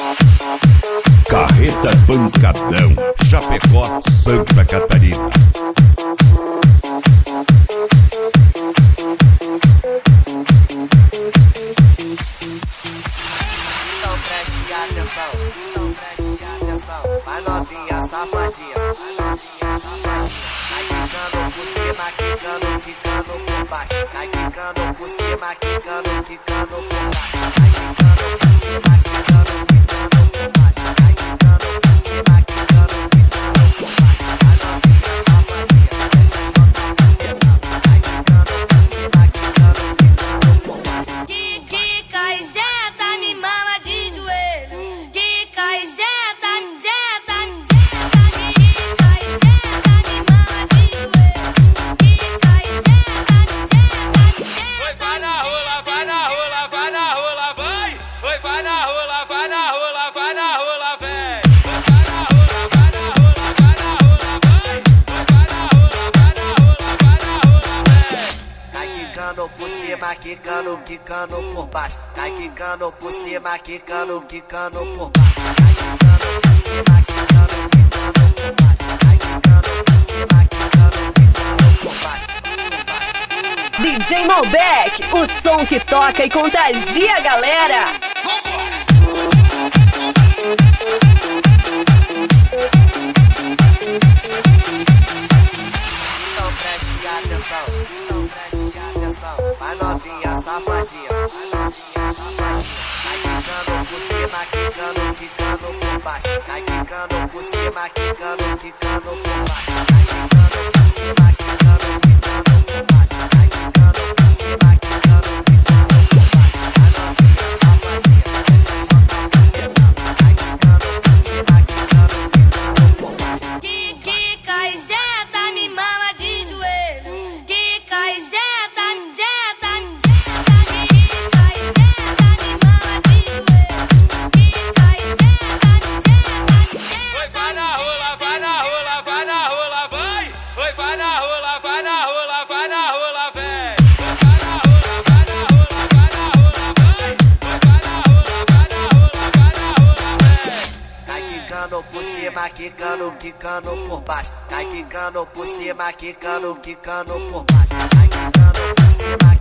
Carreta Pancadão, Chapecó, Santa Catarina. Então preste atenção, vai novinha safadinha, vai quicando por cima, quicando por baixo, vai quicando por cima, quicando por baixo, vai quicando por cima, quicando por baixo, vai quicando por cima, quicando por baixo, vai novinha safadinha, essa só tá fazendo, vai quicando por cima, quicando por baixo. Quica e senta, me mama de joelho. Quica e senta, quica e senta, me mama de joelho. Quica e senta, Oi, vai na rola, vai na rola, vai na rola, vai. Oi, vai na rola, vai na rola, vai na rola, vem. Vai na rola, vai na rola, vai na rola, vai. Oi, vai na rola, vai na rola, vai na rola, vem. Vai quicando por cima, quicando por baixo. Vai quicando por cima, quicando por baixo. Vai quicando por cima, quicando por baixo. Vai quicando por cima, quicando por baixo. DJ Malbec, o som que toca e contagia a galera. Então preste atenção, vai novinha safadinha, vai quicando por cima, quicando por baixo, vai quicando por cima, quicando por baixo, vai quicando por cima, quicando por baixo, vai quicando por cima, quicando por baixo, vai novinha safadinha, essa só tá fazendo, vai quicando por cima, quicando por baixo. quica e senta, me mama de joelho. Quica e senta, quica e senta, me mama de joelho. Quica e senta, Oi, vai na rola, vai na rola, vai na rola, vai. Oi, vai na rola, vai na rola, vai na rola, vem. Vai na rola, vai na rola, vai na rola, vai. Oi, vai na rola, vai na rola, vai na rola, vem. Vai quicando por cima, quicando por baixo. Vai quicando por cima, quicando por baixo. Vai quicando por cima,